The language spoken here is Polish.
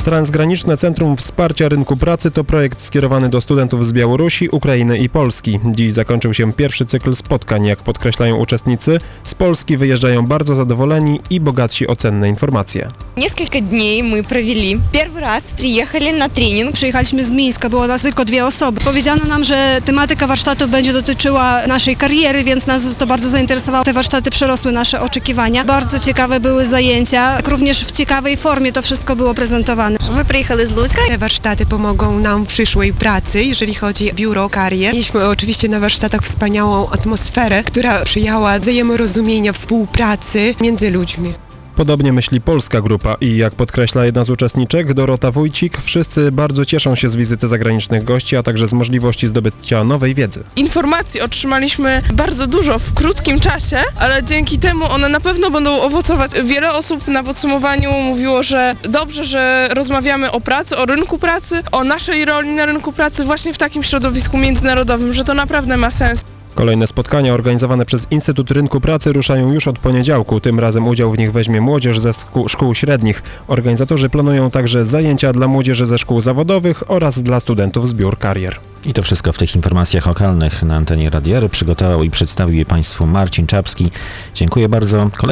Transgraniczne Centrum Wsparcia Rynku Pracy to projekt skierowany do studentów z Białorusi, Ukrainy i Polski. Dziś zakończył się pierwszy cykl spotkań. Jak podkreślają uczestnicy, z Polski wyjeżdżają bardzo zadowoleni i bogatsi o cenne informacje. Несколько дней мы провели. Первый раз приехали на тренинг. Przyjechaliśmy z Mińska, było nas tylko 2 osoby. Powiedziano nam, że tematyka warsztatów będzie dotyczyła naszej kariery, więc nas to bardzo zainteresowało. Te warsztaty przerosły nasze oczekiwania. Bardzo ciekawe były zajęcia, również w ciekawej formie to wszystko było prezentowane. Мы приехали из Луцка. Te warsztaty pomogą nam w przyszłej pracy, jeżeli chodzi o biuro karier. Mieliśmy oczywiście na warsztatach wspaniałą atmosferę, która sprzyjała wzajemorozumienia, współpracy między ludźmi. Podobnie myśli polska grupa i jak podkreśla jedna z uczestniczek, Dorota Wójcik, wszyscy bardzo cieszą się z wizyty zagranicznych gości, a także z możliwości zdobycia nowej wiedzy. Informacji otrzymaliśmy bardzo dużo w krótkim czasie, ale dzięki temu one na pewno będą owocować. Wiele osób na podsumowaniu mówiło, że dobrze, że rozmawiamy o pracy, o rynku pracy, o naszej roli na rynku pracy właśnie w takim środowisku międzynarodowym, że to naprawdę ma sens. Kolejne spotkania organizowane przez Instytut Rynku Pracy ruszają już od poniedziałku. Tym razem udział w nich weźmie młodzież ze szkół średnich. Organizatorzy planują także zajęcia dla młodzieży ze szkół zawodowych oraz dla studentów z biur karier. I to wszystko w tych informacjach lokalnych na antenie Radia R. Przygotował i przedstawił je Państwu Marcin Czapski. Dziękuję bardzo.